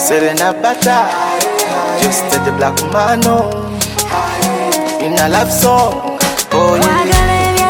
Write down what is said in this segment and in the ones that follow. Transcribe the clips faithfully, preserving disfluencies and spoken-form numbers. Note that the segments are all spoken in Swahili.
Serena Bata, just the black man on in a love song. Oh yeah.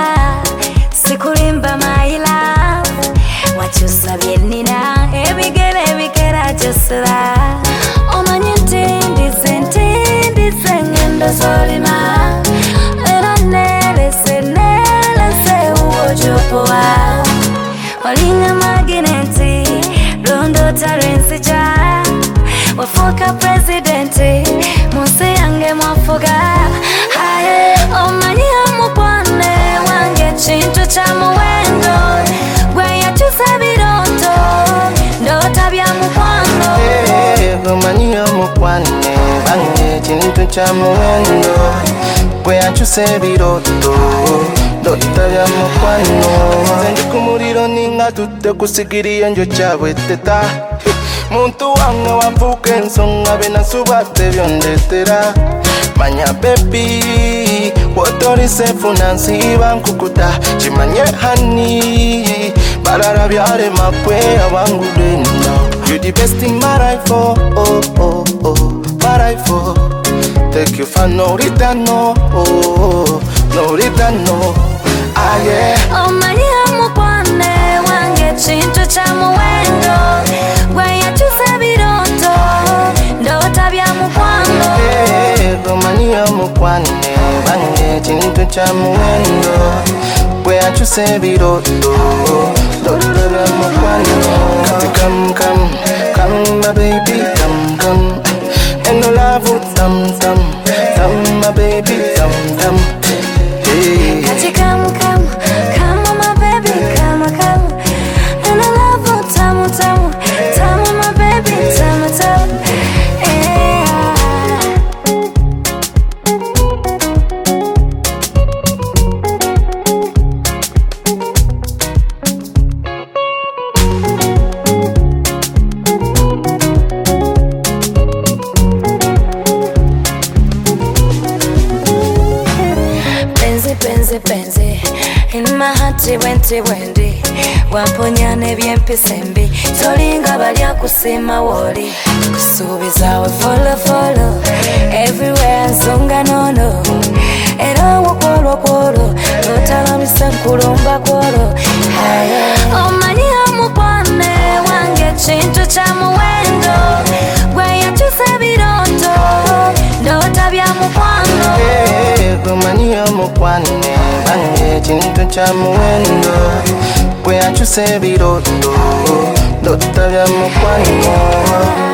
Sikulimba my love, what you sabi nina, every girl, every girl I just love. Oh man, you think this and think this and the solima. And I never say, never say, who you poa. Olinga magineti, rondo tarensi ja. Wafoka presidenti, muse yange mwafoga. Haye, oh mani hamu kwane, wange chintu cha muwendo. Gwe ya chusabiroto, ndo tabia mukwano. Hey, oh mani hamu kwane, wange chintu cha muwendo. Gwe ya chusabiroto, ndo tabia mukwano. Zenji kumuriro ninga tute kusigiri enjo chabwe teta. Muntu wange wafuke nsonga bena subate byondetera. Manya baby, wotori sefu nansi bankukuta. Chimanye honey, barara byare makwe abangu deno. You the best in my life, oh, oh, oh, oh, my life, oh. Take you for no return, no, oh, no return, no. Ah yeah. Oh mani hamu kwane, wange chintu cha muwendo. Gwe ya chusabiroto, ndo tabia mukwano. Hey, oh mani hamu kwane, wange chintu cha muwendo. Gwe ya chusabiroto, ndo tabia mukwano. Kati come, come, come my baby, come, come. And no love would tam, tam, tam my baby, tam, tam. Hey. Kati come, come, come my baby, come, come. And I love you, tamu, tamu, tamu my baby, tamu, tamu. Yeah. Penzi, penzi, penzi, in my heart wenti wendi. Wamponyane byempisembi, tolinga balya kusima woli. Kusubiza we follow follow, everywhere nsonga nono. Era wakwolo kwolo, totalamisa nkulumba kwolo. Oh mani hamu kwane, wange chintu cha muwendo. Gwe ya chusabiroto, ndo tabia mukwano. Hey, oh mani hamu kwane, wange chintu cha muwendo. Gwe ya chusabiroto, ndo tabia mukwano.